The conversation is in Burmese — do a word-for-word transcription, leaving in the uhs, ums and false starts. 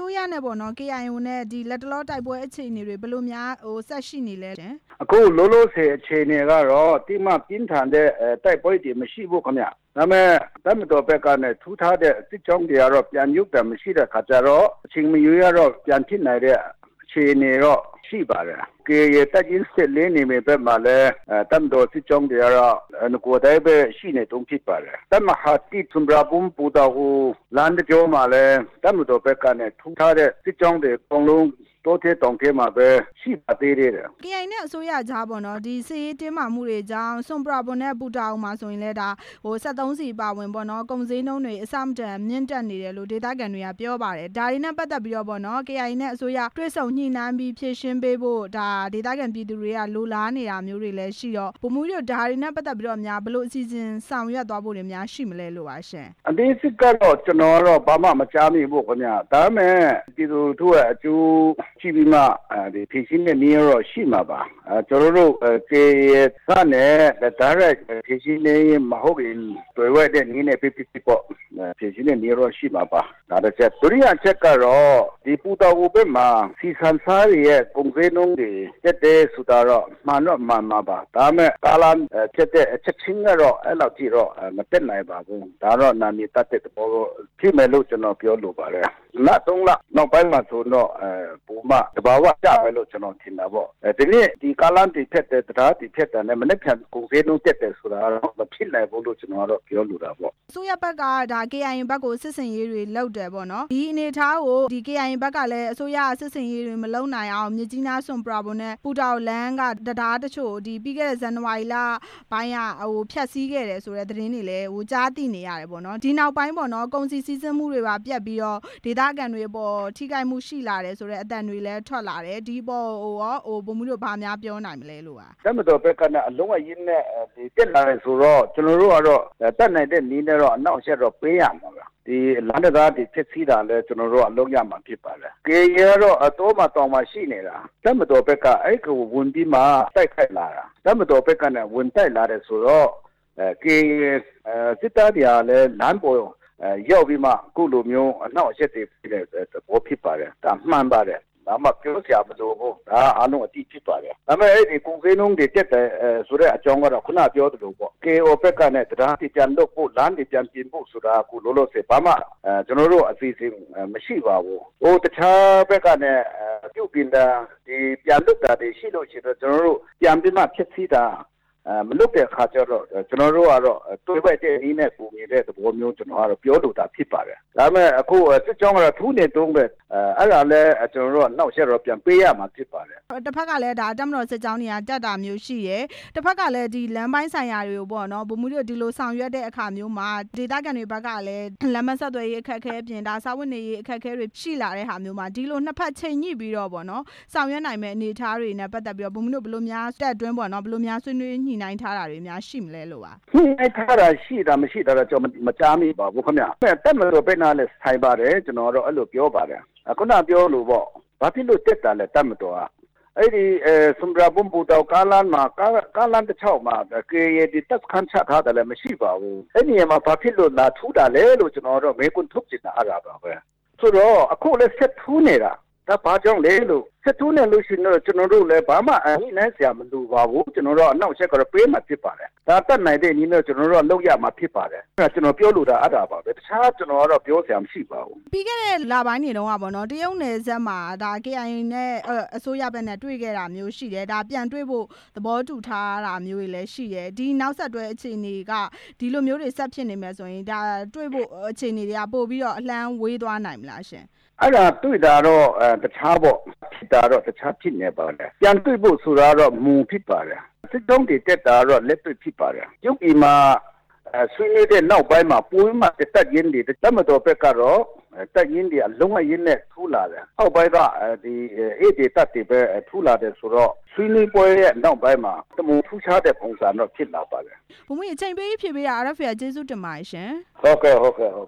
စိုးရနဲ့ပေါ့နော် K I O နဲ့ဒီလက်တလောတိုက်ပွဲအခြေအနေတွေဘယ်လိုများဟိုဆက်ရှိနေလဲရှင်အခုလောလောဆယ်အခြေအနေကတော့တိမပြင်းထန်တဲ့တိုက်ပွဲတွေမရှိဘူးခင်ဗျဒါမဲ့တမတော်ဘက်ကနဲ့ထူထားတဲ့စစ်ကြောင်းတွေကတော့ပြန်ရုပ်တယ်မရှိတဲ့ခါကျတော့အချိန်မရွေးတော့ပြန်ဖြစ်နိုင်တဲ့အခြေအနေတော့ရှိပါတယ်။ကေရတက်ကြီးစစ်လေးနေမဲ့ဘက်မှာလည်းတမ်တော်စစ်ကြောင်းတွေကတော့ငကိုတိုင်ပဲရှိနေတုံးဖြစ်ပါတယ်။တမဟာတိသွန်ဘရာဘုံပူတော်ကိုလန်တဲ့ကြောမှာလည်းတမ်တော်ဘက်ကနဲ့ထူထားတဲ့စစ်ကြောင်းတွေအကုန်လုံးတိုးတဲ့တောင်ထဲမှာပဲရှိပါသေးတယ်။ K I O နဲ့အစိုးရကြားပေါ့နော်ဒီစီးတင်းမာမှုတွေကြောင့်စွန်ပရာဘွန်နဲ့ပူတာအောင်မှာဆိုရင်လည်းဒါဟိုဆက်သုံးစီပါဝင်ပေါ့နော်ကုန်စည်နှုန်းတွေအစမတန်မြင့်တက်နေတယ်လို့ဒေသခံတွေကပြောပါတယ်ဒါတွေနဲ့ပတ်သက်ပြီးတော့ပေါ့နော် K I O နဲ့အစိုးရတွဲဆုံညှိနှိုင်းပြီးဖြည့်ရှင်းပေးဖို့ဒါဒေသခံပြည်သူတွေကလိုလားနေတာမျိုးတွေလည်းရှိတော့ဗိုလ်မှူးတို့ဒါတွေနဲ့ပတ်သက်ပြီးတော့များဘလို့အစီအစဉ်ဆောင်ရွက်သွားဖို့တွေများရှိမလဲလို့ပါရှင်အသေးစိတ်ကတော့ကျွန်တော်တော့ဘာမှမကြားမိဘူးခင်ဗျာဒါမဲ့ပြည်သူတို့ရဲ့အကျိုးရှိပြီးမှဒီဖြည့်ရှင်းတဲ့နည်းရောရှိမှာပါအဲကျွန်တော်တို့ကေစနဲ့ဒါရိုက်ဖြည့်ရှင်းနေမဟုတ်ရင်တွေ့ရတဲ့နည်းနဲ့ပြပြပြပေါ့ဖြည့်ရှင်းတဲ့နည်းရောရှိမှာပါဒါတစ်ချက်ဒုတိယချက်ကတော့ဒီပူတော်ဘက်မှာစီဆန်စားရဲ့ကုန်စည်နှုန်းတွေတက်တဲ့ဆိုတာတော့မှန်တော့မှန်မှာပါဒါမဲ့ကာလချက်တဲ့အချက်ချင်းကတော့အဲ့လောက်ကြည့်တော့မတက်နိုင်ပါဘူးဒါတော့နာမည်တတ်တဲ့ဘောဖြစ်မယ်လို့ကျွန်တော်ပြောလိုပါတယ်နောက်သုံးလနောက်ပိုင်းမှာဆိုတော့အဲပုံမှန်တဘာဝကြပဲလို့ကျွန်တော်ထင်တာပေါ့အဲဒီနေ့ဒီကာလတိဖြစ်တဲ့တရားတိဖြစ်တဲ့နဲ့မနေ့ကကုန်စည်နှုန်းတက်တယ်ဆိုတာတော့မဖြစ်နိုင်ဘူးလို့ကျွန်တော်ကတော့ပြောလိုတာပေါ့ဆိုရဘက်ကဒါ K I O ဘက်ကိုစစ်စင်ရေးတွေလုပ်တယ်ပေါ့နော်ဒီအနေထားကိုဒီ K I O ဘက်ကလည်းအစိုးရစစ်စင်ရေးတွေမလုပ်နိုင်အောင်မြကြီးနားစွန်ပရာဘွန်နဲ့ပူတောင်လန်းကတရားတချို့ဒီပြီးခဲ့တဲ့ဇန်နဝါရီလပိုင်းကဟိုဖြတ်စည်းခဲ့တယ်ဆိုတဲ့သတင်းတွေလည်းဟိုကြားသိနေရတယ်ပေါ့နော်ဒီနောက်ပိုင်းပေါ့နော်ကုန်စည်စည်းစိမ်မှုတွေပါပြတ်ပြီးတော့ဒေသခံတွေပေါ်ထိခိုက်မှုရှိလာတယ်ဆိုတဲ့အတန်တွေလည်းထွက်လာတယ်ဒီပေါ်ဟိုရောဟိုဘုံမှုတို့ဘာများပြောနိုင်မလဲလို့ပါတမတော်ဘက်ကအလုံးအရင်နဲ့ဒီတက်လာတယ်ဆိုတော့ကျွန်တော်တို့ကတော့တက်နိုင်တဲ့နည်းနဲ့တော့အနောက်အချက်တော့ပေးရမှာပါဒီလမ်းသားတွေဖြစ်စီတာလဲကျွန်တော်တို့အလုံးရမှာဖြစ်ပါလေကေရတော့အတော်မှတောင်မှရှိနေတာတမတော်ဘက်ကအဲ့ကိုဝင်ပြီးမှတိုက်ခိုက်လာတာတမတော်ဘက်ကနဲ့ဝင်တိုက်လာတယ်ဆိုတော့အဲကေစစ်သားတွေကလည်းလမ်းပေါ်ရောက်ပြီးမှအခုလိုမျိုးအနောက်အချက်တွေဖြစ်တဲ့ဘောဖြစ်ပါတယ်ဒါမှန်ပါတယ်ဒါမှပြောစရာမလိုဘူးဒါအားလုံးအတိဖြစ်ပါတယ်ဒါပေမဲ့အဲ့ဒီကုန်စည်နှုန်းတွေတက်တယ်ဆိုတဲ့အကြောင်းကတော့ခုနပြောသလိုပေါ့ K O ဘက်ကနဲ့တရားတိပြန်လို့ပို့လမ်းတွေပြန်ပြင်ဖို့ဆိုတာအခုလောလောဆယ်ဘာမှအဲကျွန်တော်တို့အစီအစဉ်မရှိပါဘူးဟိုတခြားဘက်ကနဲ့ပြုတ်ပြင်တာဒီပြန်လုပ်တာတွေရှိလို့ရှိတော့ကျွန်တော်တို့ပြန်ပြီးမှဖြစ်စီတာအဲမလုပ်တဲ့ခါကျတော့ကျွန်တော်တို့ကတော့တွေးပိုက်တဲ့နည်းနဲ့ပုံနေတဲ့သဘောမျိုးကျွန်တော်ကတော့ပြောလို့တာဖြစ်ပါတယ်ဒါပေမဲ့အခုစစ်ကြောင်းကတော့ထူးနေတုံးပဲအဲအဲ့ဒါလည်းကျွန်တော်တို့ကနောက်ဆက်တော့ပြန်ပေးရမှာဖြစ်ပါတယ်တစ်ဖက်ကလည်းဒါတက်မတော်စစ်ကြောင်းတွေကတက်တာမျိုးရှိရယ်တစ်ဖက်ကလည်းဒီလမ်းပိုင်းဆိုင်ရာတွေကိုပေါ့နော်ဗိုလ်မှူးတို့ဒီလိုဆောင်ရွက်တဲ့အခါမျိုးမှာဒေသခံတွေဘက်ကလည်းလမ်းမဆက်သွယ်ရေးအခက်အခဲပြင်ဒါစာဝတ်နေရေးအခက်အခဲတွေရှိလာတဲ့ဟာမျိုးမှာဒီလိုနှစ်ဖက်ချိန်ညှိပြီးတော့ပေါ့နော်ဆောင်ရွက်နိုင်မဲ့အနေအထားတွေနဲ့ပတ်သက်ပြီးတော့ဗိုလ်မှူးတို့ဘယ်လိုများတက်အတွင်းပေါ့နော်ဘယ်လိုများဆွေးနွေးညှိနှိုင်းထားတာတွေများရှိမလဲလို့ပါညှိနှိုင်းထားတာရှိတာမရှိတာတော့ကျွန်တော်မကြားမိပါဘူးခင်ဗျတက်မတော်ဘက်နာလည်းဆိုင်ပါတယ်ကျွန်တော်တော့အဲ့လိုပြောပါတယ်အခုနပြောလို့ပေါ့ဘာဖြစ်လို့တက်တာလဲတက်မတော်ကအဲ့ဒီအဲစွန်ဘရာဘုံပူတောက်ကားလမ်းမှာကားလမ်းတစ်ချောင်းမှာကေရဒီတက်ခန်းချထားတယ်လည်းမရှိပါဘူးအဲ့ဒီမှာဘာဖြစ်လို့လာထူတာလဲလို့ကျွန်တော်တော့မေးခွန်းထုတ်ချင်တာအားပါပဲဆိုတော့အခုလည်းဆက်ထူးနေတာဒါဘာကြောင့်လဲလို့စစ်တူးနေလို့ရှိရင်ကျွန်တော်တို့လည်းဘာမှအဟိနိုင်စရာမလိုပါဘူးကျွန်တော်တို့အနောက်ချက်ကတော့ပေးမှဖြစ်ပါတယ်ဒါတတ်နိုင်တဲ့နည်းနဲ့ကျွန်တော်တို့ကလုပ်ရမှာဖြစ်ပါတယ်အဲကျွန်တော်ပြောလို့တာအဲ့ဒါပါပဲတခြားကျွန်တော်ကတော့ပြောစရာမရှိပါဘူးပြီးခဲ့တဲ့လပိုင်းနေတုန်းကပေါ့နော်တရုတ်နယ်စပ်မှာဒါ K I O နဲ့အစိုးရဘက်နဲ့တွေ့ခဲ့တာမျိုးရှိတယ်ဒါပြန်တွေ့ဖို့သဘောတူထားတာမျိုးတွေလည်းရှိတယ်ဒီနောက်ဆက်တွဲအခြေအနေကဒီလိုမျိုးတွေဆက်ဖြစ်နေမယ်ဆိုရင်ဒါတွေ့ဖို့အခြေအနေတွေကပို့ပြီးတော့အလှမ်းဝေးသွားနိုင်မလားရှင်အဲ့ဒါတွေ့တာတော့အဲတခြားပေါ့ဖြစ်တာတော့တခြားဖြစ်နေပါတယ်ပြန်တွေ့ဖို့ဆိုတာတော့မူဖြစ်ပါတယ်စစ်တုံးတွေတက်တာတော့လက်တွေ့ဖြစ်ပါတယ်ရုပ်ဒီမှာဆွေးနွေးတဲ့နောက်ပိုင်းမှာပိုးမှတက်ရင်းတွေတမတော်ဘက်ကတော့တက်ရင်းတွေအလုံးအရင်းနဲ့ထူလာတယ်အောက်ပိုင်းကဒီအေးဒီတက်တွေပဲထူလာတယ်ဆိုတော့ဆွေးနွေးပွဲရဲ့နောက်ပိုင်းမှာတမူထူးခြားတဲ့ပုံစံတော့ဖြစ်လာပါတယ်ဘုံမအချိန်ပေးဖြည့်ပေးတာ R F A ကျေးဇူးတင်ပါတယ်ရှင်ဟုတ်ကဲ့ဟုတ်ကဲ့